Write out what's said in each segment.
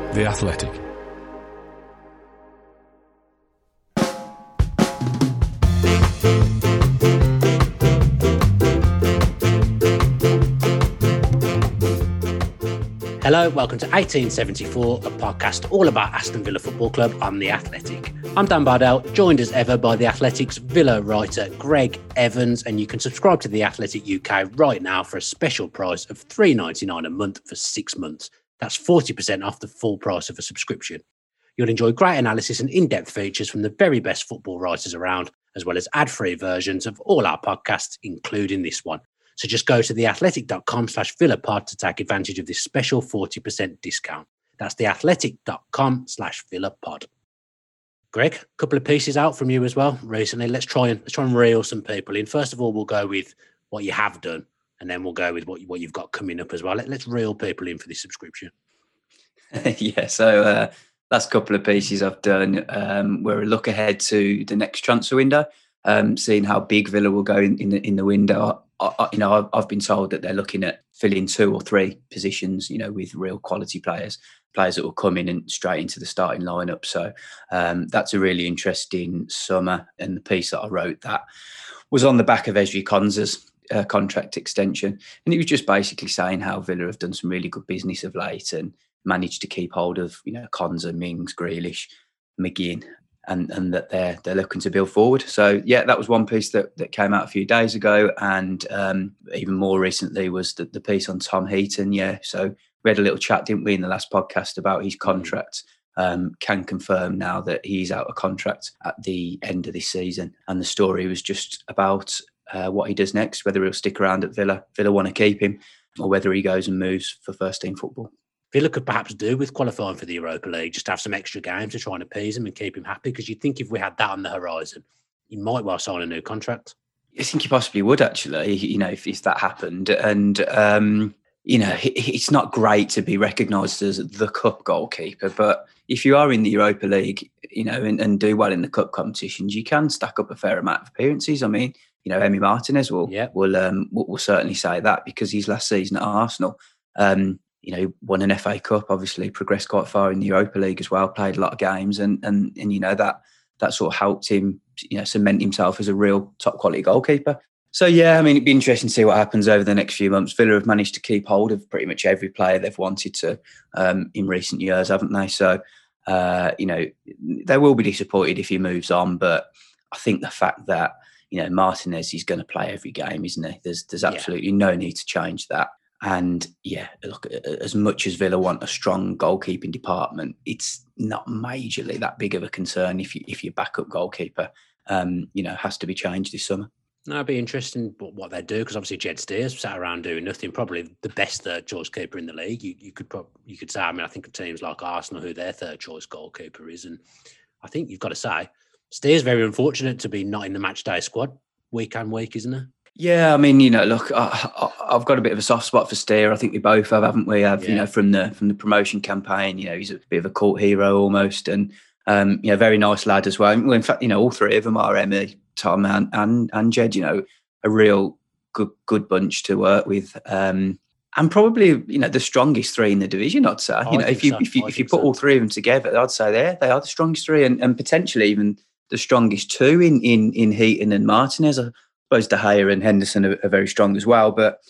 The Athletic. Hello, welcome to 1874, a podcast all about Aston Villa Football Club on The Athletic. I'm Dan Bardell, joined as ever by The Athletic's Villa writer Greg Evans, and you can subscribe to The Athletic UK right now for a special price of $3.99 a month for 6 months. That's 40% off the full price of a subscription. You'll enjoy great analysis and in-depth features from the very best football writers around, as well as ad-free versions of all our podcasts, including this one. So just go to theathletic.com/VillaPod to take advantage of this special 40% discount. That's theathletic.com/VillaPod. Greg, a couple of pieces out from you as well recently. Let's try and reel some people in. First of all, we'll go with what you have done, and then we'll go with what you've got coming up as well. Let's reel people in for this subscription. So last couple of pieces I've done. We're a look ahead to the next transfer window, seeing how big Villa will go in the window. I've been told that they're looking at filling 2 or 3 positions, with real quality players that will come in and straight into the starting lineup. So that's a really interesting summer. And the piece that I wrote that was on the back of Ezri Konsa's contract extension. And it was just basically saying how Villa have done some really good business of late and managed to keep hold of, Konsa, Mings, Grealish, McGinn. And that they're looking to build forward. So, yeah, that was one piece that came out a few days ago. And even more recently was the piece on Tom Heaton. Yeah, so we had a little chat, didn't we, in the last podcast about his contract. Can confirm now that he's out of contract at the end of this season. And the story was just about what he does next, whether he'll stick around at Villa want to keep him, or whether he goes and moves for first-team football. Villa could perhaps do with qualifying for the Europa League, just have some extra games to try and appease him and keep him happy, because you'd think if we had that on the horizon, he might well sign a new contract. I think he possibly would, actually, if that happened. And, it's not great to be recognised as the cup goalkeeper, but if you are in the Europa League, and do well in the cup competitions, you can stack up a fair amount of appearances. I mean, Emi Martinez will certainly say that, because his last season at Arsenal, won an FA Cup, obviously progressed quite far in the Europa League as well, played a lot of games, and that sort of helped him, cement himself as a real top quality goalkeeper. So, yeah, I mean, it'd be interesting to see what happens over the next few months. Villa have managed to keep hold of pretty much every player they've wanted to in recent years, haven't they? So, they will be disappointed if he moves on, but I think the fact that, Martinez is going to play every game, isn't he? There's absolutely no need to change that. And look, as much as Villa want a strong goalkeeping department, it's not majorly that big of a concern if your backup goalkeeper, has to be changed this summer. It'd be interesting what they do, because obviously Jed Steers sat around doing nothing, probably the best third choice keeper in the league. You could say, I think of teams like Arsenal, who their third choice goalkeeper is, and I think you've got to say Steers very unfortunate to be not in the match day squad week on week, isn't it? Yeah, I mean, look, I've got a bit of a soft spot for Steer. I think we both have, haven't we? From the promotion campaign, he's a bit of a cult hero almost, and very nice lad as well. Well, in fact, all 3 of them are, Emi, Tom, and Jed. A real good bunch to work with, and probably the strongest 3 in the division, I'd say. If you put all 3 of them together, I'd say they are the strongest 3, and potentially even the strongest 2 in Heaton and Martinez. I suppose De Gea and Henderson are very strong as well. But,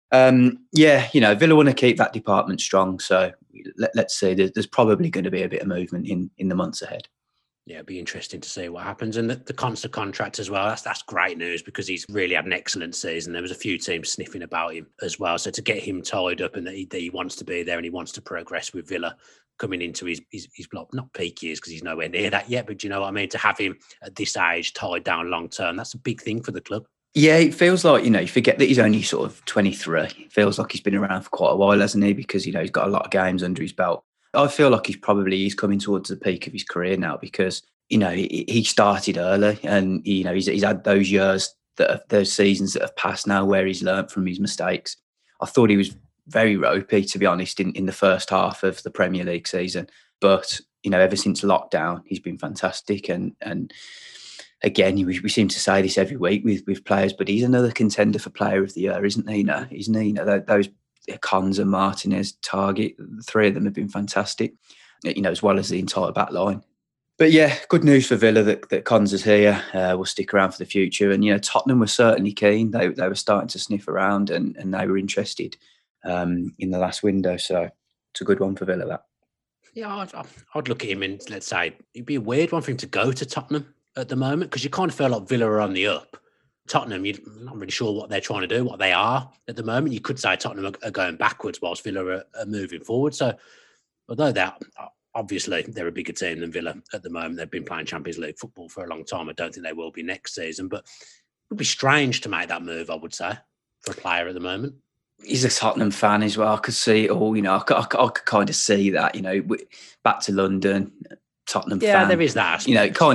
Villa want to keep that department strong. So let's see. There's probably going to be a bit of movement in the months ahead. Yeah, it'd be interesting to see what happens. And the Konsa contract as well, that's great news, because he's really had an excellent season. There was a few teams sniffing about him as well. So to get him tied up and that he wants to be there and he wants to progress with Villa coming into his not peak years, because he's nowhere near that yet, but you know what I mean? To have him at this age tied down long term, that's a big thing for the club. Yeah, it feels like, you forget that he's only sort of 23. It feels like he's been around for quite a while, hasn't he? Because, he's got a lot of games under his belt. I feel like he's coming towards the peak of his career now, because, he started early, and, he's had those years, those seasons that have passed now where he's learnt from his mistakes. I thought he was very ropey, to be honest, in the first half of the Premier League season. But, ever since lockdown, he's been fantastic. And again, we seem to say this every week with players, but he's another contender for Player of the Year, isn't he? Isn't he? Those Konsa, Martinez, Target, the 3 of them have been fantastic. as well as the entire back line. But yeah, good news for Villa that Cons is here. Will stick around for the future. And, Tottenham were certainly keen. They were starting to sniff around and they were interested in the last window. So it's a good one for Villa, that. Yeah, I'd look at him and let's say it'd be a weird one for him to go to Tottenham at the moment because you kind of feel like Villa are on the up. Tottenham, you're not really sure what they're trying to do, what they are at the moment. You could say Tottenham are going backwards whilst Villa are moving forward. So although obviously they're a bigger team than Villa at the moment, they've been playing Champions League football for a long time. I don't think they will be next season, but it would be strange to make that move, I would say, for a player at the moment. He's a Tottenham fan as well. I could see it all, I could kind of see that, back to London, Tottenham fan. Yeah, there is that.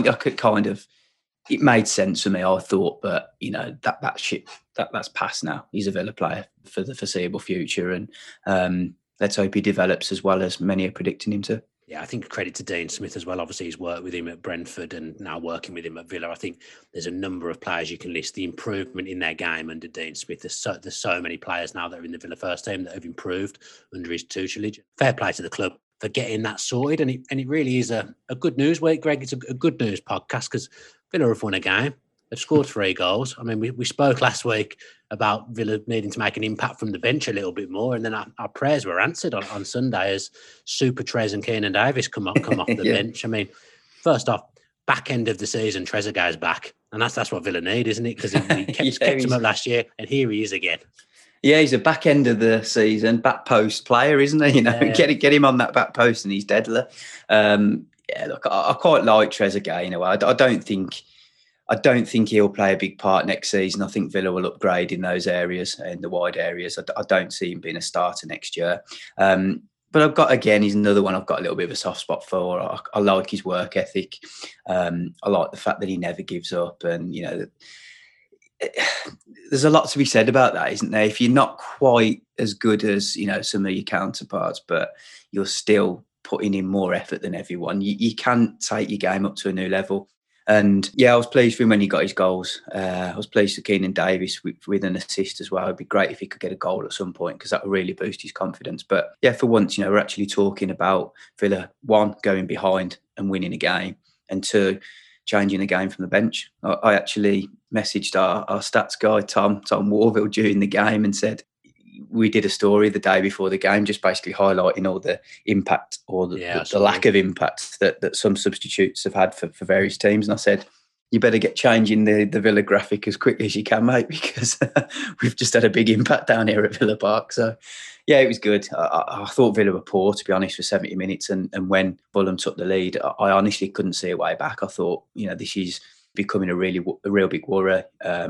It made sense for me, I thought, but that's past now. He's a Villa player for the foreseeable future, and let's hope he develops as well as many are predicting him to. Yeah, I think credit to Dean Smith as well. Obviously, he's worked with him at Brentford and now working with him at Villa. I think there's a number of players you can list. The improvement in their game under Dean Smith. There's so many players now that are in the Villa first team that have improved under his tutelage. Fair play to the club for getting that sorted. And it really is a good news week, Greg. It's a good news podcast because Villa have won a game. They've scored 3 goals. I mean, we spoke last week about Villa needing to make an impact from the bench a little bit more, and then our prayers were answered on Sunday as Super Trez and Keenan Davis come off the bench. I mean, first off, back end of the season, Trezeguet's back, and that's what Villa need, isn't it? Because he kept him up last year, and here he is again. Yeah, he's a back end of the season, back post player, isn't he? Get him on that back post, and he's deadly. Look, I quite like Trezeguet. I don't think he'll play a big part next season. I think Villa will upgrade in those areas, in the wide areas. I don't see him being a starter next year. But he's another one I've got a little bit of a soft spot for. I like his work ethic. I like the fact that he never gives up. And, there's a lot to be said about that, isn't there? If you're not quite as good as, some of your counterparts, but you're still putting in more effort than everyone, you can take your game up to a new level. And yeah, I was pleased with him when he got his goals. I was pleased with Keenan Davis with an assist as well. It'd be great if he could get a goal at some point because that would really boost his confidence. But yeah, for once, we're actually talking about Villa, 1, going behind and winning a game, and 2, changing the game from the bench. I actually messaged our stats guy, Tom Warville, during the game and said, we did a story the day before the game, just basically highlighting all the impact or the lack of impact that some substitutes have had for various teams. And I said, you better get changing the Villa graphic as quickly as you can, mate, because we've just had a big impact down here at Villa Park. So, yeah, it was good. I thought Villa were poor, to be honest, for 70 minutes. And when Fulham took the lead, I honestly couldn't see a way back. I thought, this is becoming a real big worry.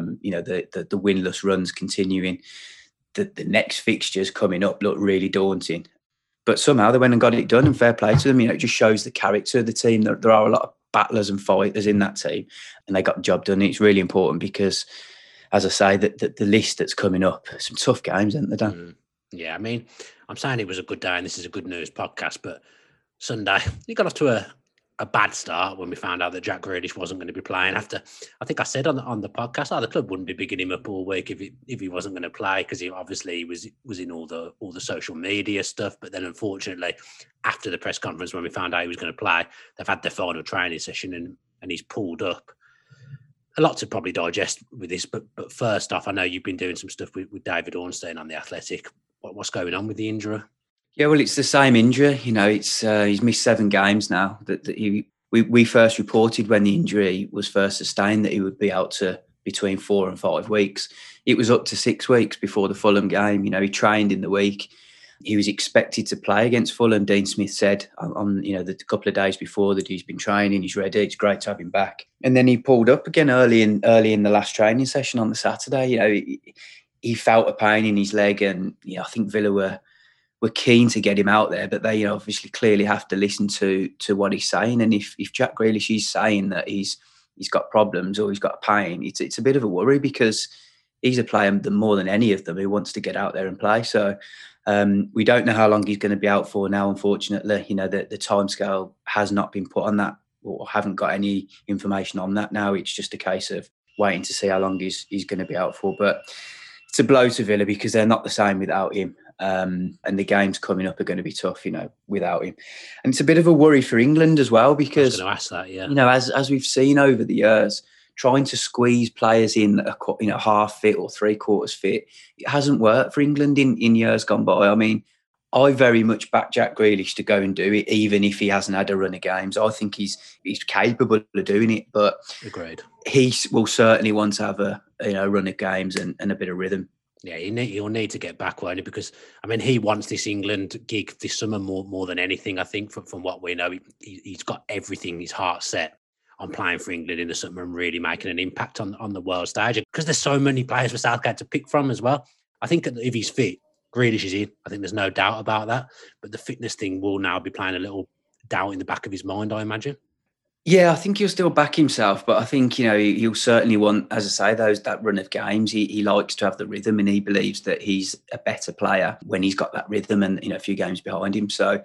The winless runs continuing. The next fixtures coming up look really daunting. But somehow they went and got it done, and fair play to them. It just shows the character of the team. There are a lot of battlers and fighters in that team, and they got the job done. It's really important because, as I say, the list that's coming up, some tough games, haven't they, Dan? Yeah, I mean, I'm saying it was a good day and this is a good news podcast, but Sunday, you got off to a bad start when we found out that Jack Grealish wasn't going to be playing. After, I think I said on the podcast, the club wouldn't be bigging him up all week if he wasn't going to play, because he obviously was in all the social media stuff. But then, unfortunately, after the press conference when we found out he was going to play, they've had their final training session and he's pulled up. A lot to probably digest with this, but first off, I know you've been doing some stuff with David Ornstein on The Athletic. What's going on with the injury? Yeah, well, it's the same injury. It's he's missed 7 games now. We first reported when the injury was first sustained that he would be out to between 4 and 5 weeks. It was up to 6 weeks before the Fulham game. He trained in the week. He was expected to play against Fulham. Dean Smith said on the couple of days before that he's been training, he's ready. It's great to have him back. And then he pulled up again early in the last training session on the Saturday. He felt a pain in his leg, and I think Villa were keen to get him out there, but they obviously clearly have to listen to what he's saying. And if Jack Grealish is saying that he's got problems or he's got pain, it's a bit of a worry, because he's a player more than any of them who wants to get out there and play. So we don't know how long he's going to be out for now, unfortunately. The timescale has not been put on that, or haven't got any information on that now. It's just a case of waiting to see how long he's going to be out for. But it's a blow to Villa because they're not the same without him. And the games coming up are going to be tough, without him. And it's a bit of a worry for England as well, because I was going to ask that, as we've seen over the years, trying to squeeze players in that are half fit or 3/4 fit, it hasn't worked for England in years gone by. I mean, I very much back Jack Grealish to go and do it, even if he hasn't had a run of games. I think he's capable of doing it, but agreed. He will certainly want to have a run of games and a bit of rhythm. Yeah, he'll need to get back, won't he? Because I mean, he wants this England gig this summer more than anything. I think from what we know, he's got everything, his heart set on playing for England in the summer and really making an impact on the world stage. Because there's so many players for Southgate to pick from as well. I think if he's fit, Grealish is in. I think there's no doubt about that. But the fitness thing will now be playing a little doubt in the back of his mind, I imagine. Yeah, I think he'll still back himself, but I think, he'll certainly want, as I say, that run of games. He likes to have the rhythm, and he believes that he's a better player when he's got that rhythm and, a few games behind him. So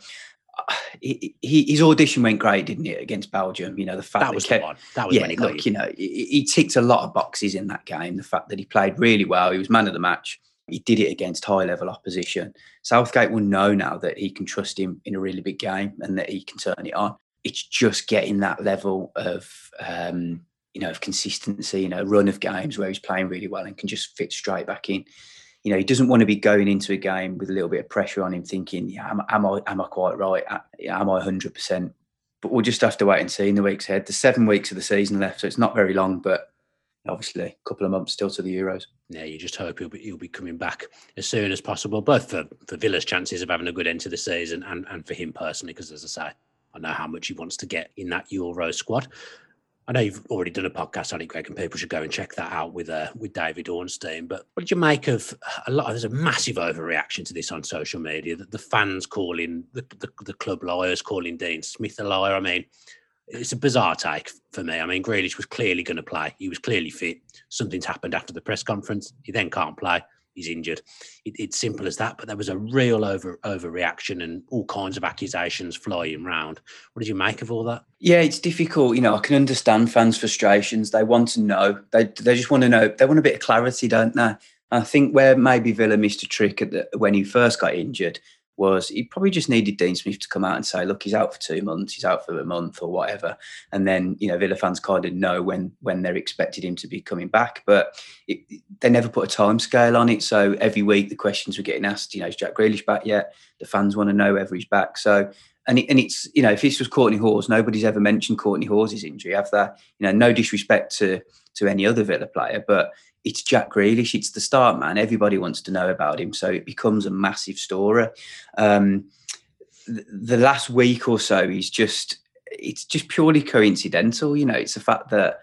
his audition went great, didn't it, against Belgium? The fact that was the one. That was when he got he ticked a lot of boxes in that game. The fact that he played really well, he was man of the match. He did it against high-level opposition. Southgate will know now that he can trust him in a really big game and that he can turn it on. It's just getting that level of, of consistency, run of games where he's playing really well and can just fit straight back in. He doesn't want to be going into a game with a little bit of pressure on him, thinking, "Yeah, am I quite right? Am I 100%?" But we'll just have to wait and see in the weeks ahead. There's 7 weeks of the season left, so it's not very long, but obviously a couple of months still to the Euros. Yeah, you just hope he'll be coming back as soon as possible, both for Villa's chances of having a good end to the season and for him personally, because as I say, I know how much he wants to get in that Euro squad. I know you've already done a podcast on it, Greg, and people should go and check that out with David Ornstein. But what did you make of there's a massive overreaction to this on social media, that the fans calling the club liars, calling Dean Smith a liar. I mean, it's a bizarre take for me. I mean, Grealish was clearly going to play. He was clearly fit. Something's happened after the press conference. He then can't play. He's injured. It's simple as that. But there was a real overreaction and all kinds of accusations flying around. What did you make of all that? Yeah, it's difficult. I can understand fans' frustrations. They want to know. They just want to know. They want a bit of clarity, don't they? I think where maybe Villa missed a trick when he first got injured was he probably just needed Dean Smith to come out and say, look, he's out for 2 months, he's out for a month or whatever. And then, Villa fans kind of know when they're expected him to be coming back. But they never put a time scale on it. So every week the questions were getting asked, is Jack Grealish back yet? The fans want to know whether he's back. So, and it's, if this was Courtney Hause, nobody's ever mentioned Courtney Hause's injury, have they? No disrespect to any other Villa player, but it's Jack Grealish. It's the start man. Everybody wants to know about him. So it becomes a massive story. The last week or so, it's just purely coincidental. It's the fact that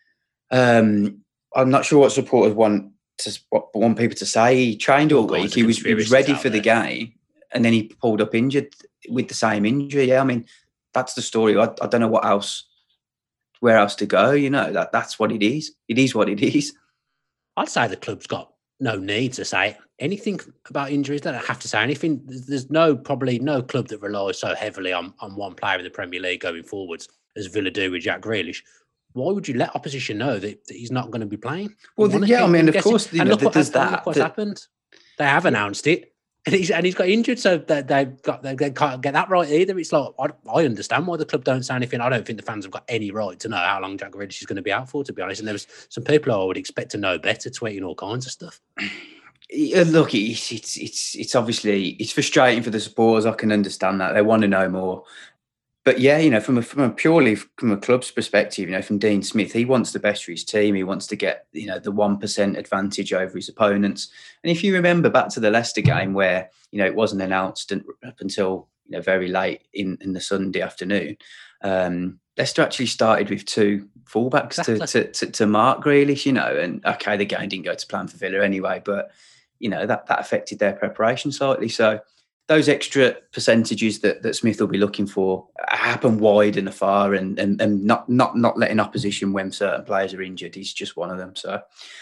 I'm not sure what supporters want people to say. He trained all week. He was ready for the game, and then he pulled up injured with the same injury. Yeah, I mean, that's the story. I don't know where else to go. That's what it is. It is what it is. I'd say the club's got no need to say anything about injuries. They don't have to say anything. There's probably no club that relies so heavily on one player in the Premier League going forwards as Villa do with Jack Grealish. Why would you let opposition know that he's not going to be playing? Well, yeah, I mean, of course, look what's happened. They have announced it. And he's got injured, so they can't get that right either. It's like, I understand why the club don't say anything. I don't think the fans have got any right to know how long Jack Grealish is going to be out for, to be honest. And there was some people I would expect to know better, tweeting all kinds of stuff. Look, it's obviously it's frustrating for the supporters. I can understand that. They want to know more. But yeah, from a club's perspective, from Dean Smith, he wants the best for his team. He wants to get, the 1% advantage over his opponents. And if you remember back to the Leicester game where, it wasn't announced up until, very late in the Sunday afternoon, Leicester actually started with 2 fullbacks to mark Grealish, and okay, the game didn't go to plan for Villa anyway, but, that affected their preparation slightly. So those extra percentages that Smith will be looking for happen wide and afar, and not letting opposition when certain players are injured is just one of them. So,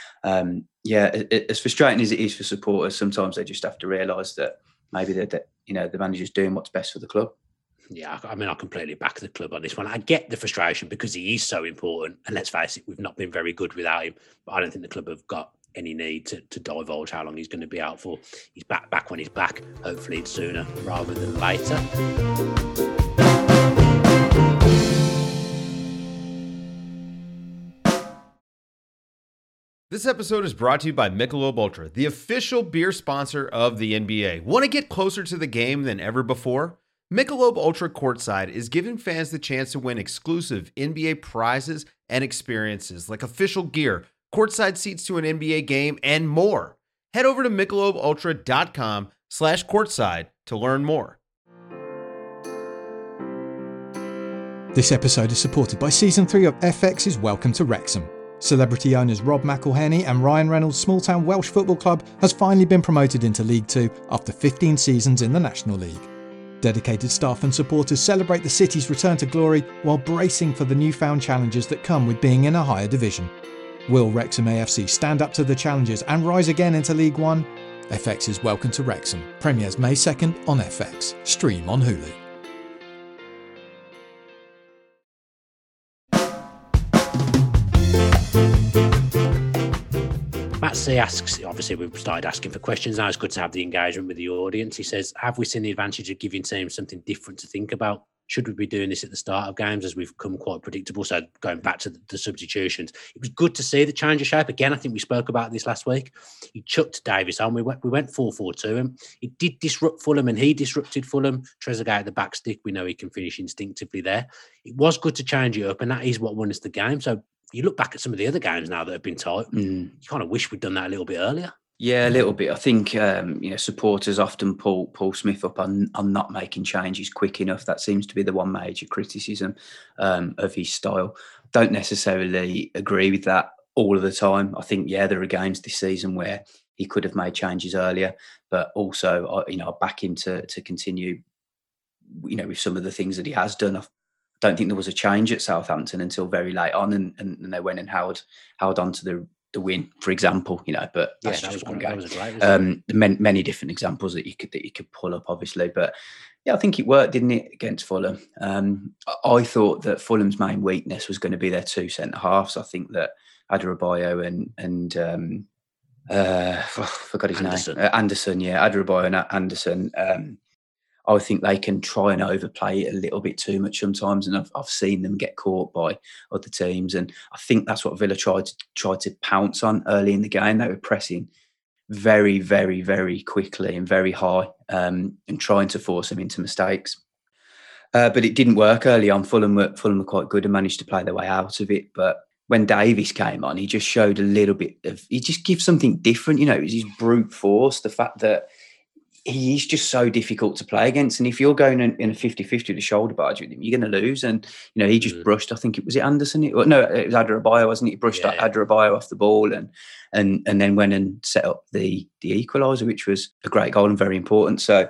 as frustrating as it is for supporters, sometimes they just have to realise that maybe the manager's doing what's best for the club. Yeah, I mean, I completely back the club on this one. I get the frustration because he is so important, and let's face it, we've not been very good without him. But I don't think the club have got any need to divulge how long he's going to be out for. He's back when he's back. Hopefully it's sooner rather than later. This episode is brought to you by Michelob Ultra, the official beer sponsor of the NBA. Want to get closer to the game than ever before? Michelob Ultra Courtside is giving fans the chance to win exclusive NBA prizes and experiences like official gear, courtside seats to an NBA game, and more. Head over to MichelobUltra.com/courtside to learn more. This episode is supported by Season 3 of FX's Welcome to Wrexham. Celebrity owners Rob McElhenney and Ryan Reynolds' small-town Welsh football club has finally been promoted into League 2 after 15 seasons in the National League. Dedicated staff and supporters celebrate the city's return to glory while bracing for the newfound challenges that come with being in a higher division. Will Wrexham AFC stand up to the challenges and rise again into League 1? FX's Welcome to Wrexham premieres May 2nd on FX. Stream on Hulu. Matt C asks, obviously we've started asking for questions now, it's good to have the engagement with the audience. He says, have we seen the advantage of giving teams something different to think about? Should we be doing this at the start of games as we've become quite predictable? So going back to the substitutions, it was good to see the change of shape. Again, I think we spoke about this last week. He chucked Davis on. We went 4-4-2 him. It did disrupt Fulham and he disrupted Fulham. Trezeguet at the back stick, we know he can finish instinctively there. It was good to change it up and that is what won us the game. So you look back at some of the other games now that have been tight, you kind of wish we'd done that a little bit earlier. Yeah, a little bit. I think supporters often pull Paul Smith up on not making changes quick enough. That seems to be the one major criticism of his style. Don't necessarily agree with that all of the time. I think, there are games this season where he could have made changes earlier, but also, I back him to continue, with some of the things that he has done. I don't think there was a change at Southampton until very late on, and they went and held on to the win, for example, but that's just one game. Many different examples that you could pull up, obviously, but I think it worked, didn't it, against Fulham? I thought that Fulham's main weakness was going to be their two centre halves. I think that Adebayo and I forgot his name, Anderson, Adebayo and Anderson. I think they can try and overplay it a little bit too much sometimes, and I've seen them get caught by other teams, and I think that's what Villa tried to pounce on early in the game. They were pressing very, very, very quickly and very high, and trying to force them into mistakes. But it didn't work early on. Fulham were quite good and managed to play their way out of it. But when Davis came on, he just showed a little bit of. He just gives something different. It was his brute force. The fact that he's just so difficult to play against. And if you're going in a 50-50 with a shoulder barge with him, you're going to lose. And, he just brushed, I think it was Anderson. It was Adebayo, wasn't it? He brushed Adebayo off the ball and then went and set up the equaliser, which was a great goal and very important. So,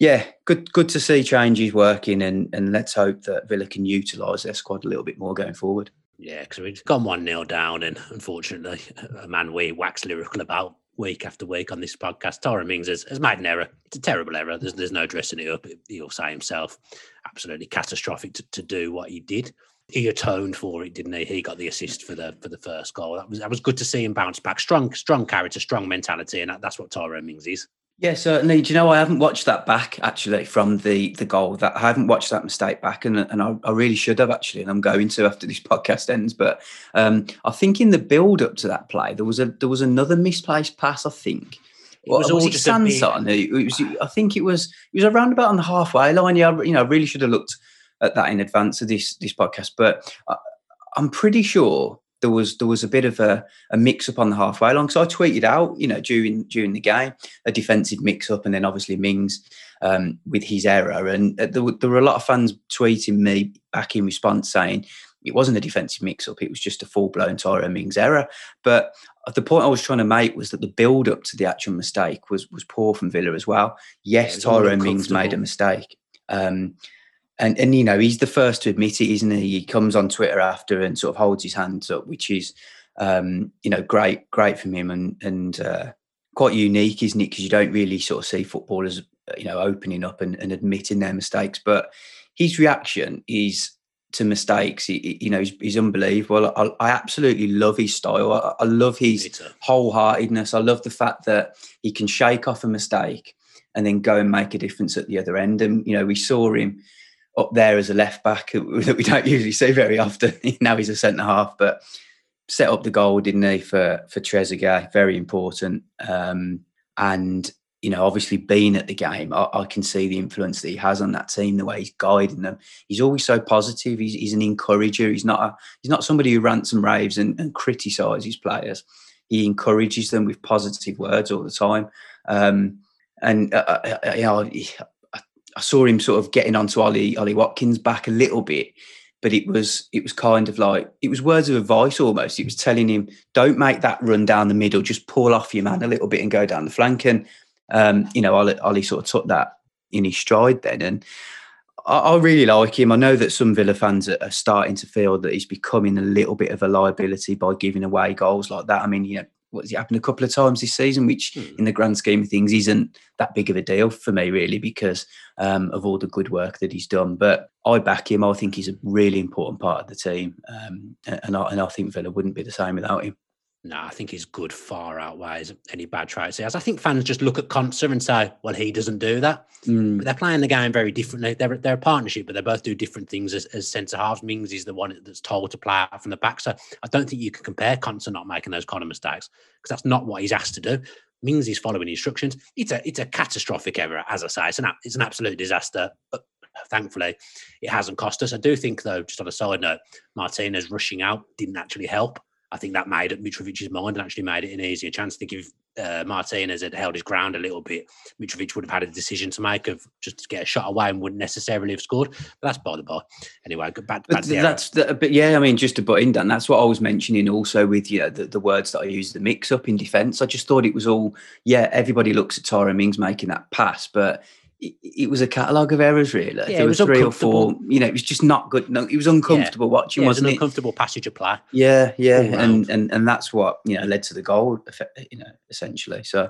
good to see changes working and let's hope that Villa can utilise their squad a little bit more going forward. Yeah, because we've gone 1-0 down and unfortunately, a man we wax lyrical about week after week on this podcast, Tyrone Mings has made an error. It's a terrible error. There's no dressing it up. He'll say himself, absolutely catastrophic to do what he did. He atoned for it, didn't he? He got the assist for the first goal. That was good to see him bounce back. Strong character, strong mentality, and that's what Tyrone Mings is. Yeah, certainly. Do you know, I haven't watched that back, actually, from the goal. That I haven't watched that mistake back, and I really should have, actually, and I'm going to after this podcast ends. But I think in the build-up to that play, there was another misplaced pass, I think. Was it Sanson? I think it was around about on the halfway line. Yeah, I really should have looked at that in advance of this podcast. But I'm pretty sure there was a bit of a mix-up on the halfway line. So I tweeted out, during the game, a defensive mix-up, and then obviously Mings with his error. And there were a lot of fans tweeting me back in response saying it wasn't a defensive mix-up, it was just a full-blown Tyrone Mings error. But the point I was trying to make was that the build-up to the actual mistake was poor from Villa as well. Yes, Tyrone Mings made a mistake. And he's the first to admit it, isn't he? He comes on Twitter after and sort of holds his hands up, which is, great from him and quite unique, isn't it? Because you don't really sort of see footballers, opening up and admitting their mistakes. But his reaction is to mistakes. He's unbelievable. I absolutely love his style. I love his wholeheartedness. I love the fact that he can shake off a mistake and then go and make a difference at the other end. And, we saw him up there as a left back that we don't usually see very often. Now he's a centre half, but set up the goal, didn't he, for Trezeguet? Very important. And obviously being at the game, I can see the influence that he has on that team, the way he's guiding them. He's always so positive. He's an encourager. He's not somebody who rants and raves and criticises players. He encourages them with positive words all the time. I saw him sort of getting onto Ollie Watkins' back a little bit, but it was kind of like, it was words of advice almost. It was telling him, don't make that run down the middle, just pull off your man a little bit and go down the flank. And Ollie sort of took that in his stride then, and I really like him. I know that some Villa fans are starting to feel that he's becoming a little bit of a liability by giving away goals like that. I mean, what's happened a couple of times this season, which in the grand scheme of things isn't that big of a deal for me, really, because of all the good work that he's done. But I back him. I think he's a really important part of the team, and I think Villa wouldn't be the same without him. No, I think his good far outweighs any bad traits he has. I think fans just look at Konsa and say, well, he doesn't do that. But they're playing the game very differently. They're a partnership, but they both do different things as centre-halves. Mings is the one that's told to play out from the back. So I don't think you can compare Konsa not making those kind of mistakes, because that's not what he's asked to do. Mings is following instructions. It's a catastrophic error, as I say. It's an absolute disaster. But thankfully, it hasn't cost us. I do think, though, just on a side note, Martinez rushing out didn't actually help. I think that made up Mitrovic's mind and actually made it an easier chance. I think if Martinez had held his ground a little bit, Mitrovic would have had a decision to make of just to get a shot away and wouldn't necessarily have scored. But that's by the by. Anyway, back to the but yeah, I mean, just to butt in, Dan, that's what I was mentioning also with the words that I used, the mix-up in defence. I just thought it was all, everybody looks at Tyrone Mings making that pass, but it was a catalogue of errors, really. Yeah, there were 3 or 4. It was just not good. No, it was uncomfortable watching, wasn't it? It was an uncomfortable passage of play. Yeah, and that's what led to the goal, essentially. So,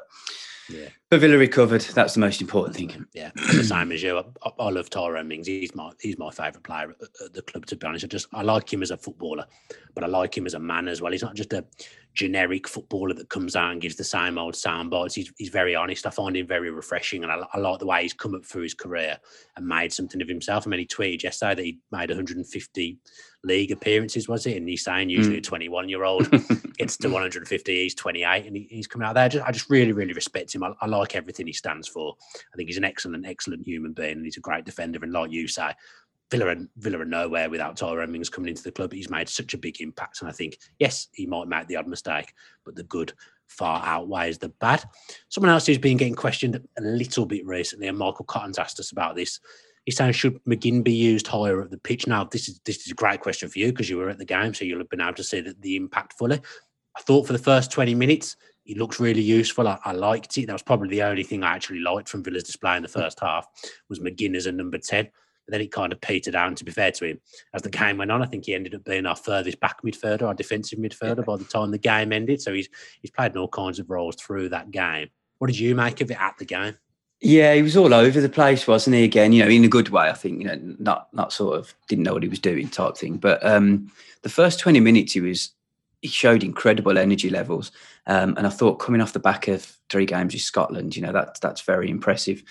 but Villa recovered. That's the most important thing. Yeah, the same as you. I love Tyrone Mings. He's my favourite player at the club, to be honest. I like him as a footballer, but I like him as a man as well. He's not just a generic footballer that comes out and gives the same old sound bites. He's very honest. I find him very refreshing, and I like the way he's come up through his career and made something of himself. I mean, he tweeted yesterday that he made 150 league appearances, was it? And he's saying usually a 21-year-old gets to 150, he's 28, and he's coming out there. I just really, really respect him. I like everything he stands for. I think he's an excellent human being, and he's a great defender. And like you say, Villa are nowhere without Tyrone Mings coming into the club. He's made such a big impact. And I think, yes, he might make the odd mistake, but the good far outweighs the bad. Someone else who's been getting questioned a little bit recently, and Michael Cotton's asked us about this. He's saying, should McGinn be used higher at the pitch? Now, this is a great question for you because you were at the game, so you'll have been able to see the impact fully. I thought for the first 20 minutes, he looked really useful. I liked it. That was probably the only thing I actually liked from Villa's display in the first half was McGinn as a number 10. But then it kind of petered down, to be fair to him. As the game went on, I think he ended up being our furthest back midfielder, our defensive midfielder by the time the game ended. So he's played in all kinds of roles through that game. What did you make of it at the game? Yeah, he was all over the place, wasn't he? Again, in a good way, I think, not sort of didn't know what he was doing type thing. But the first 20 minutes, he showed incredible energy levels. And I thought coming off the back of 3 games with Scotland, that's very impressive.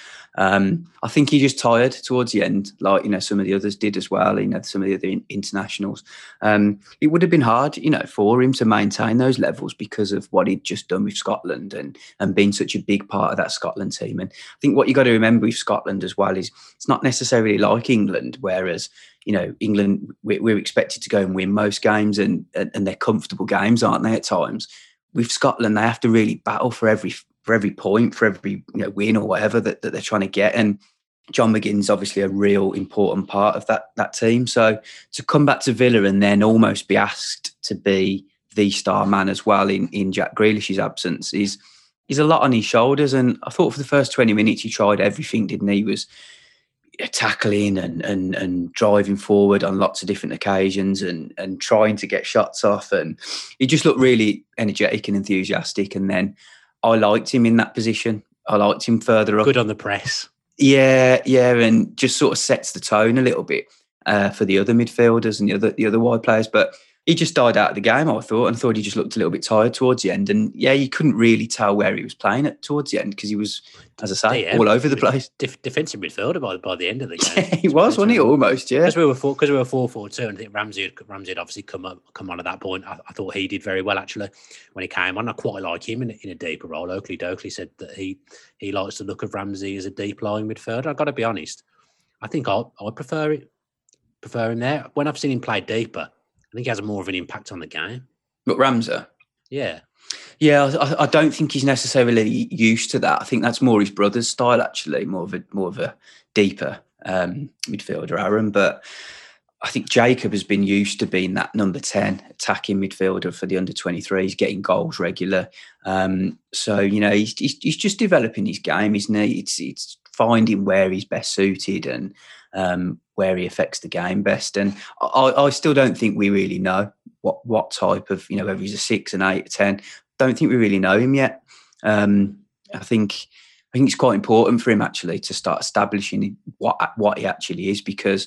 I think he just tired towards the end, like, some of the others did as well, some of the other internationals. It would have been hard, for him to maintain those levels because of what he'd just done with Scotland and been such a big part of that Scotland team. And I think what you got to remember with Scotland as well is it's not necessarily like England, whereas England, we're expected to go and win most games and they're comfortable games, aren't they, at times? With Scotland, they have to really battle for every point, for every win or whatever that they're trying to get. And John McGinn's obviously a real important part of that team. So to come back to Villa and then almost be asked to be the star man as well in Jack Grealish's absence is a lot on his shoulders. And I thought for the first 20 minutes he tried everything, didn't he? He was tackling and driving forward on lots of different occasions and trying to get shots off, and he just looked really energetic and enthusiastic. And then I liked him in that position. I liked him further up. Good on the press. Yeah, and just sort of sets the tone a little bit. for the other midfielders and the other wide players. But he just died out of the game, I thought, and I thought he just looked a little bit tired towards the end. And yeah, you couldn't really tell where he was playing at towards the end because he was, as I say, all over the place. Defensive midfielder by the end of the game. Yeah, he was, wasn't he? Almost, yeah. Because we were 4-4-2, and I think Ramsey had obviously come on at that point. I thought he did very well actually when he came on. I quite like him in a deeper role. Oakley Dokley said that he likes the look of Ramsey as a deep lying midfielder. I've got to be honest. I think I prefer him there. When I've seen him play deeper, I think he has more of an impact on the game. But Ramsey? Yeah. Yeah, I don't think he's necessarily used to that. I think that's more his brother's style, actually, more of a deeper midfielder, Aaron. But I think Jacob has been used to being that number 10 attacking midfielder for the under-23s, getting goals regular. So, he's just developing his game, isn't he? It's finding where he's best suited and where he affects the game best. And I still don't think we really know what type of, whether he's a 6, an 8, a 10. Don't think we really know him yet. I think it's quite important for him actually to start establishing what he actually is, because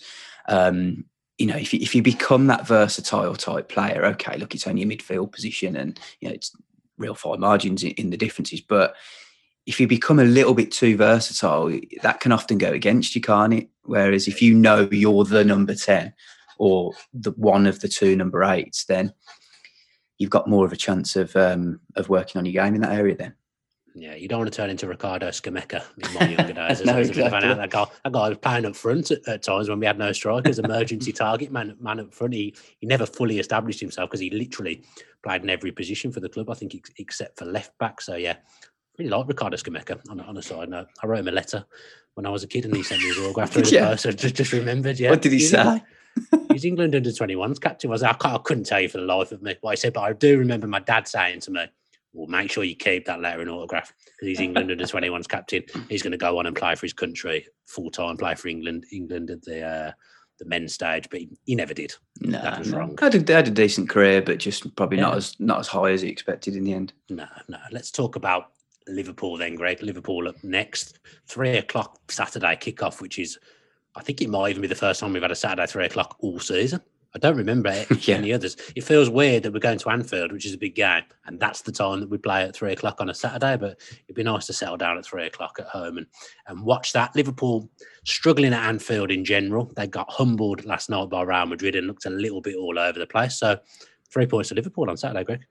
if you become that versatile type player, okay, look, it's only a midfield position and it's real fine margins in the differences, but if you become a little bit too versatile, that can often go against you, can't it? Whereas if you know you're the number 10 or the one of the 2 number 8s, then you've got more of a chance of working on your game in that area then. Yeah, you don't want to turn into Ricardo Scamecca in my younger days. No, exactly. That guy was playing up front at times when we had no strikers, emergency target man up front. He never fully established himself because he literally played in every position for the club, I think, except for left back. So yeah, really like Ricardo Scamecca. On a side note, I wrote him a letter when I was a kid and he sent me his autograph through the post. So just remembered, yeah. What did he say? He's England under-21s captain. I couldn't tell you for the life of me what he said, but I do remember my dad saying to me, well, make sure you keep that letter and autograph because he's England under-21s captain. He's going to go on and play for his country full-time, play for England at the men's stage, but he never did. No, that was wrong. Had a decent career, but just probably not as high as he expected in the end. No. Let's talk about Liverpool then, Greg. Liverpool up next. 3:00 Saturday kickoff, which is, I think it might even be the first time we've had a Saturday 3:00 all season. I don't remember any others. It feels weird that we're going to Anfield, which is a big game, and that's the time that we play at 3:00 on a Saturday. But it'd be nice to settle down at 3:00 at home and watch that. Liverpool struggling at Anfield in general. They got humbled last night by Real Madrid and looked a little bit all over the place. So 3 points to Liverpool on Saturday, Greg.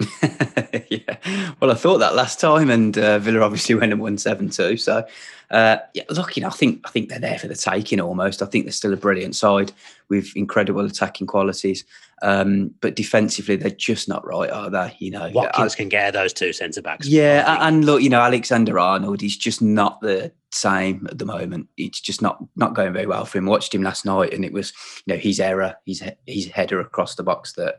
Yeah, well, I thought that last time, and Villa obviously went and won 7-2. So, look, I think they're there for the taking almost. I think they're still a brilliant side with incredible attacking qualities, but defensively they're just not right, are they? Watkins can get those 2 centre backs. Yeah, and look, Alexander-Arnold, he's just not the same at the moment. It's just not going very well for him. I watched him last night, and it was his error, his header across the box that.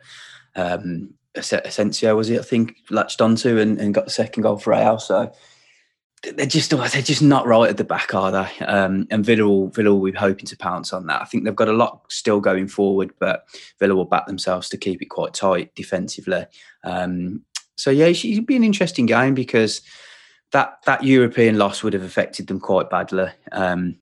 Asensio, was it? I think latched onto and got the second goal for Real. So they're just not right at the back, are they? And Villa will be hoping to pounce on that. I think they've got a lot still going forward, but Villa will back themselves to keep it quite tight defensively. So yeah, it'll be an interesting game because that European loss would have affected them quite badly. And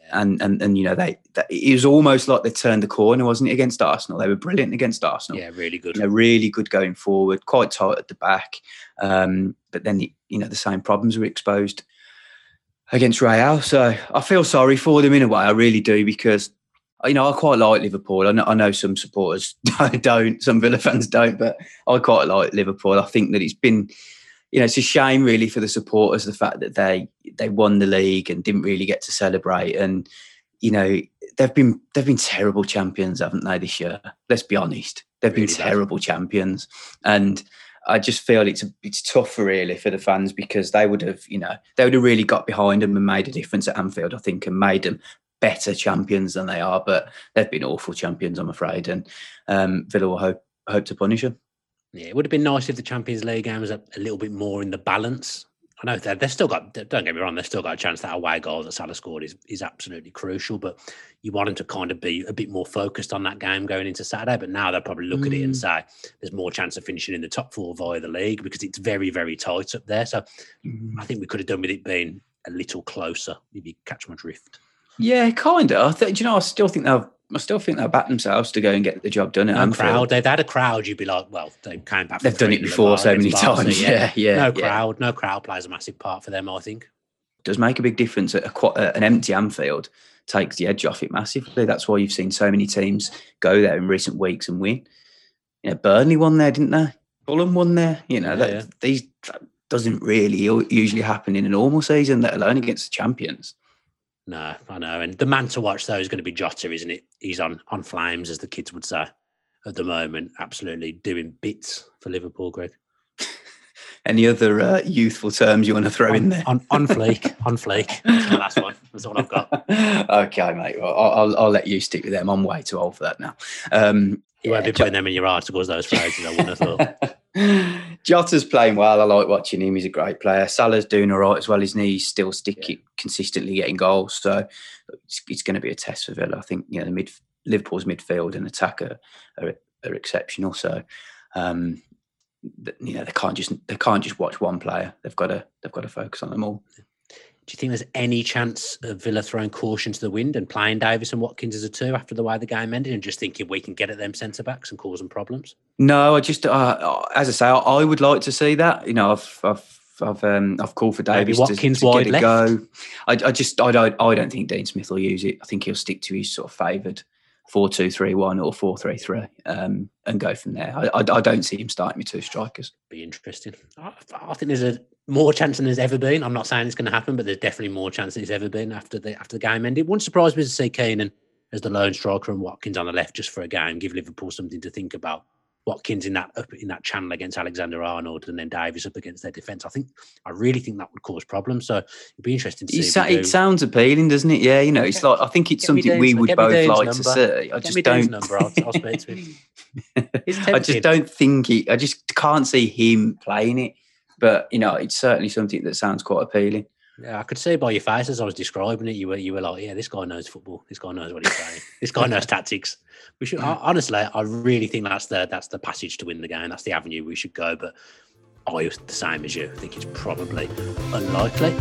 it was almost like they turned the corner, wasn't it, against Arsenal? They were brilliant against Arsenal. Yeah, really good. Really good going forward, quite tight at the back. But then, the same problems were exposed against Real. So I feel sorry for them in a way. I really do, because, I quite like Liverpool. I know some supporters don't, some Villa fans don't, but I quite like Liverpool. I think that it's been... it's a shame really for the supporters, the fact that they won the league and didn't really get to celebrate. And, they've been terrible champions, haven't they, this year? Let's be honest. They've been terrible champions. And I just feel it's tougher really for the fans, because they would have really got behind them and made a difference at Anfield, I think, and made them better champions than they are. But they've been awful champions, I'm afraid. And Villa will hope to punish them. Yeah, it would have been nice if the Champions League game was a little bit more in the balance. I know they've still got, don't get me wrong, they've still got a chance. That away goal that Salah scored is absolutely crucial, but you want them to kind of be a bit more focused on that game going into Saturday. But now they'll probably look at it and say there's more chance of finishing in the top 4 via the league, because it's very, very tight up there. So I think we could have done with it being a little closer, if you catch my drift. Yeah, kind of. I still think I still think they'll back themselves to go and get the job done at No Anfield. crowd. They've had a crowd. You'd be like, well, they came back. They've done it before so many times. Yeah. No crowd plays a massive part for them, I think. It does make a big difference. An empty Anfield takes the edge off it massively. That's why you've seen so many teams go there in recent weeks and win. Burnley won there, didn't they? Fulham won there. That doesn't really usually happen in a normal season, let alone against the champions. No, I know. And the man to watch, though, is going to be Jota, isn't it? He's on flames, as the kids would say, at the moment. Absolutely doing bits for Liverpool, Greg. Any other youthful terms you want to throw in there? On fleek. On fleek. That's the last one. That's all I've got. Okay, mate. Well, I'll let you stick with them. I'm way too old for that now. You won't be putting them in your articles, those phrases, I wouldn't have thought. Jota's playing well. I like watching him. He's a great player. Salah's doing all right as well. His knees still consistently getting goals. So it's going to be a test for Villa. I think Liverpool's midfield and attack are exceptional. So they can't just watch one player. They've got to focus on them all. Do you think there's any chance of Villa throwing caution to the wind and playing Davies and Watkins as a two after the way the game ended and just thinking we can get at them centre-backs and cause them problems? No, I just, as I say, I would like to see that. I've called for Davies to get it go. I don't think Dean Smith will use it. I think he'll stick to his sort of favoured 4-2-3-1 or 4-3-3 and go from there. I don't see him starting with two strikers. Be interesting. I think there's more chance than there's ever been. I'm not saying it's going to happen, but there's definitely more chance than there's ever been after the game ended. It wouldn't surprise me to see Keenan as the lone striker and Watkins on the left just for a game, give Liverpool something to think about. Watkins in that channel against Alexander-Arnold and then Davies up against their defence. I really think that would cause problems. So it'd be interesting to see. It sounds appealing, doesn't it? Yeah, it's like I think it's something we would both like to see. I just don't. Number. I'll speak to him. I just don't think I just can't see him playing it. But it's certainly something that sounds quite appealing. Yeah, I could see by your face as I was describing it, you were like, yeah, this guy knows football. This guy knows what he's saying. This guy knows tactics. We should honestly, I really think that's the passage to win the game. That's the avenue we should go. But I was the same as you. I think it's probably unlikely.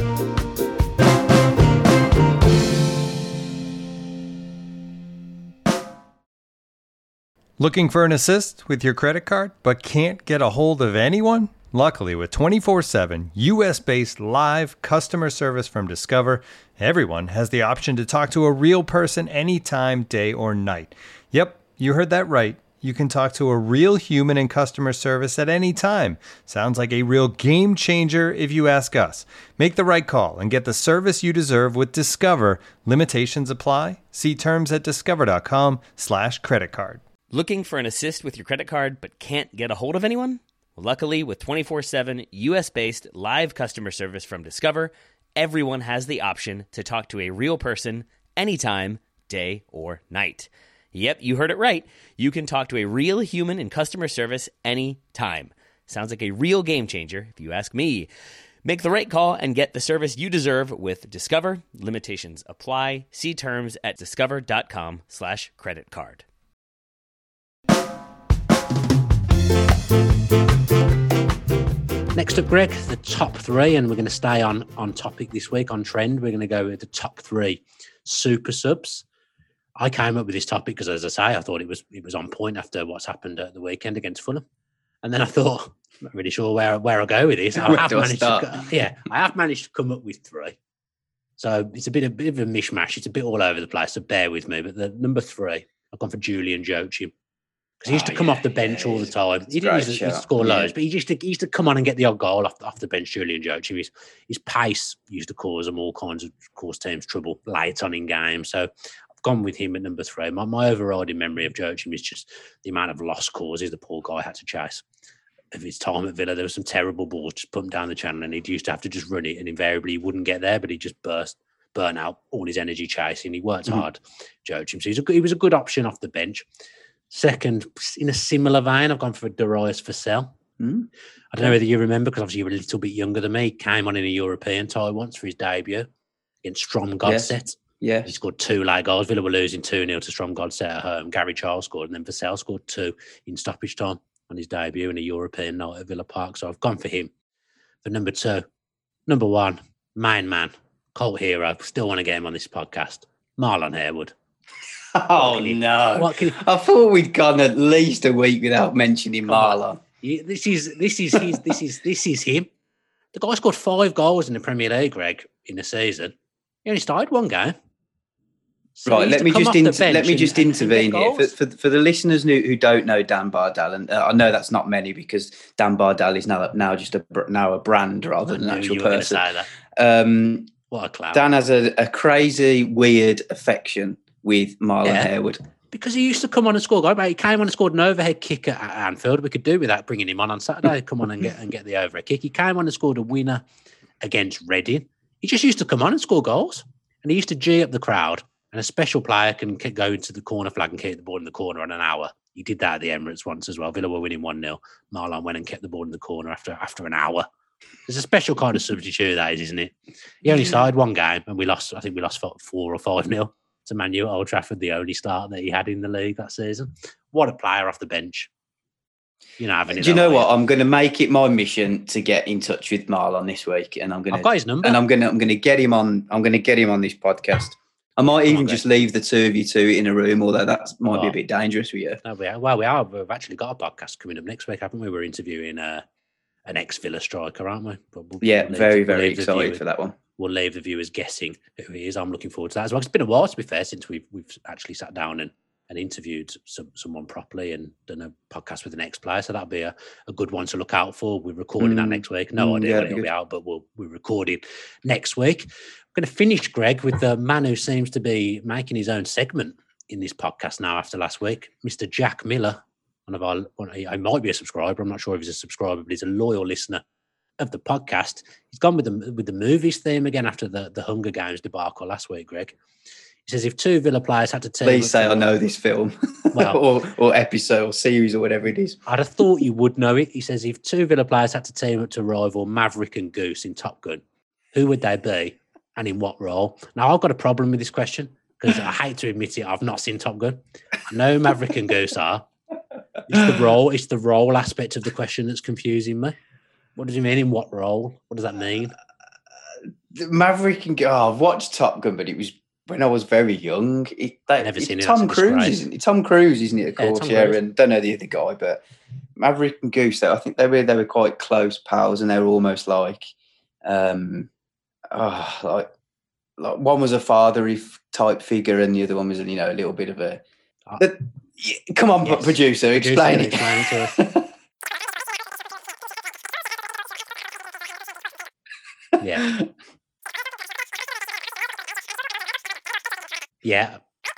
Looking for an assist with your credit card, but can't get a hold of anyone? Luckily, with 24/7 US-based live customer service from Discover, everyone has the option to talk to a real person anytime, day or night. Yep, you heard that right. You can talk to a real human in customer service at any time. Sounds like a real game changer if you ask us. Make the right call and get the service you deserve with Discover. Limitations apply. See terms at discover.com/creditcard. Looking for an assist with your credit card but can't get a hold of anyone? Luckily, with 24/7 US-based live customer service from Discover, everyone has the option to talk to a real person anytime, day or night. Yep, you heard it right. You can talk to a real human in customer service anytime. Sounds like a real game changer, if you ask me. Make the right call and get the service you deserve with Discover. Limitations apply. See terms at discover.com/creditcard. Next up, Greg, the top three, and we're going to stay on topic this week, on trend. We're going to go with the top three super subs. I came up with this topic because, as I say, I thought it was on point after what's happened at the weekend against Fulham. And then I thought, I'm not really sure where I'll go with this. I have managed to come up with three. So it's a bit of a mishmash. It's a bit all over the place, so bear with me. But the number three, I've gone for Julian Joachim. Because he used to come off the bench all the time. He didn't used to score loads, but he used to come on and get the odd goal off the bench, Julian Joachim. His pace used to cause him all kinds of teams trouble late on in games. So I've gone with him at number three. My overriding memory of Joachim is just the amount of lost causes the poor guy had to chase. Of his time at Villa, there were some terrible balls just pumped down the channel, and he used to have to just run it, and invariably he wouldn't get there, but he just burn out all his energy chasing. He worked hard, Joachim. So he was a good option off the bench. Second, in a similar vein, I've gone for Darius Vassell. I don't know whether you remember, because obviously you were a little bit younger than me. He came on in a European tie once for his debut against Strom Godset. Yeah. He scored 2 late goals. Villa were losing 2-0 to Strom Godset at home. Gary Charles scored, and then Vassell scored 2 in stoppage time on his debut in a European night at Villa Park. So I've gone for him for number 2. Number 1, main man, cult hero. Still want to get him on this podcast. Marlon Harewood. Oh, no. What can I thought we'd gone at least a week witithout mentioning Marlon. This is him. The guy scored 5 goals in the Premier League, Greg, in the season. He only started 1 game. So Right, let me just intervene here. For the listeners who don't know Dan Bardell, and I know that's not many because Dan Bardell is now just a brand rather than an actual person. What a clown. Dan has a crazy, weird affection with Marlon Harewood. Because he used to come on and score. He came on and scored an overhead kick at Anfield. We could do without bringing him on Saturday. Come on and get the overhead kick. He came on and scored a winner against Reading. He just used to come on and score goals. And he used to G up the crowd. And a special player can go into the corner flag and keep the ball in the corner on an hour. He did that at the Emirates once as well. Villa were winning 1-0. Marlon went and kept the ball in the corner after an hour. There's a special kind of substitute, that is, isn't it? He only started 1 game and we lost. I think we lost 4 or 5-0 to Man U at Old Trafford, the only start that he had in the league that season. What a player off the bench. Do you know what? I'm going to make it my mission to get in touch with Marlon this week, and I've got his number, and I'm going to get him on. I'm going to get him on this podcast. I might even just leave the two of you two in a room, although that might be a bit dangerous for you. No, we are. We've actually got a podcast coming up next week, haven't we? We're interviewing an ex-Villa striker, aren't we? Very excited for that one. We'll leave the viewers guessing who he is. I'm looking forward to that as well. It's been a while, to be fair, since we've actually sat down and interviewed someone properly and done a podcast with an ex-player. So that'll be a good one to look out for. We're recording that next week. No idea when it'll be out, but we're recording next week. I'm going to finish, Greg, with the man who seems to be making his own segment in this podcast now after last week, Mr. Jack Miller. I might be a subscriber. I'm not sure if he's a subscriber, but he's a loyal listener of the podcast. He's gone with the movies theme again after the Hunger Games debacle last week, Greg. He says if 2 Villa players had to team Please say I know this film or episode or series or whatever it is. I'd have thought you would know it. He says if 2 Villa players had to team up to rival Maverick and Goose in Top Gun, who would they be and in what role? Now, I've got a problem with this question because I hate to admit it, I've not seen Top Gun. I know Maverick and Goose are. It's the role aspect of the question that's confusing me. What does he mean? In what role? What does that mean? Maverick and I've watched Top Gun, but it was when I was very young. Never seen it. Tom Cruise, isn't it? Tom Cruise, isn't it? Of course, and don't know the other guy, but Maverick and Goose. I think they were quite close pals, and they were almost like one was a father type figure, and the other one was a little bit of a. Come on, producer, explain it. Explain it to us. Yeah. Yeah.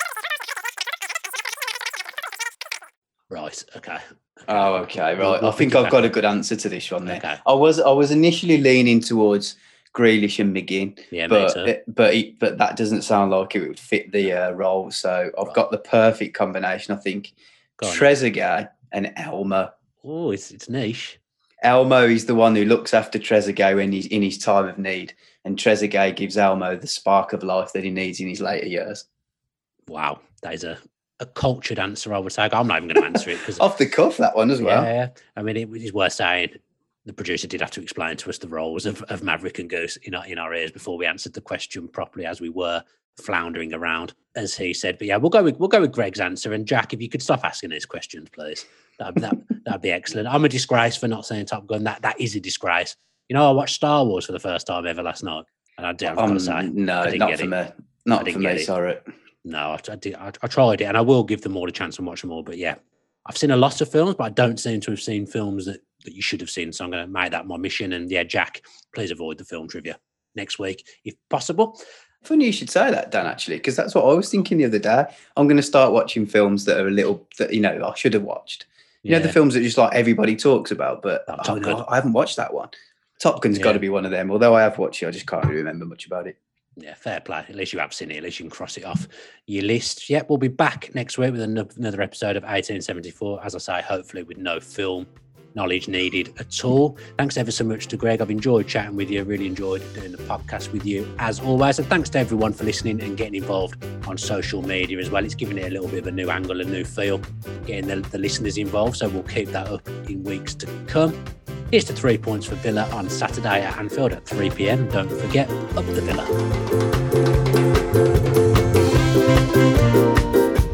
Right. Okay. Oh, okay. Right. I think I've got a good answer to this one there. Okay. I was initially leaning towards Grealish and McGinn. Yeah, but that doesn't sound like it would fit the role. So I've got the perfect combination. I think Trezeguet and Elmo. Oh, it's niche. Elmo is the one who looks after Trezeguet when he's in his time of need, and Trezeguet gives Elmo the spark of life that he needs in his later years. Wow, that is a cultured answer, I would say. I'm not even going to answer it because off the cuff that one as well. Yeah, I mean, it is worth saying. The producer did have to explain to us the roles of Maverick and Goose in our ears before we answered the question properly, as we were floundering around, as he said. But yeah, we'll go with Greg's answer. And Jack, if you could stop asking these questions, please, that'd be excellent. I'm a disgrace for not saying Top Gun. That is a disgrace. I watched Star Wars for the first time ever last night, and I've got to say, no, not for me. Not for me. Sorry. No, I tried it, and I will give them all a chance and watch them all. But yeah, I've seen a lot of films, but I don't seem to have seen films that you should have seen. So I'm going to make that my mission. And yeah, Jack, please avoid the film trivia next week if possible. Funny you should say that, Dan, actually, because that's what I was thinking the other day. I'm going to start watching films that are I should have watched. You know, the films that just like everybody talks about, but I haven't watched that one. Top Gun's got to be one of them. Although I have watched it, I just can't really remember much about it. Yeah, fair play. At least you have seen it. At least you can cross it off your list. Yep, we'll be back next week with another episode of 1874. As I say, hopefully with no film knowledge needed at all. Thanks ever so much to Greg. I've enjoyed chatting with you. Really enjoyed doing the podcast with you as always. And thanks to everyone for listening and getting involved on social media as well. It's giving it a little bit of a new angle, a new feel, getting the listeners involved. So we'll keep that up in weeks to come. Here's to 3 points for Villa on Saturday at Anfield at 3 p.m. Don't forget, up the Villa.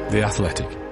The Athletic.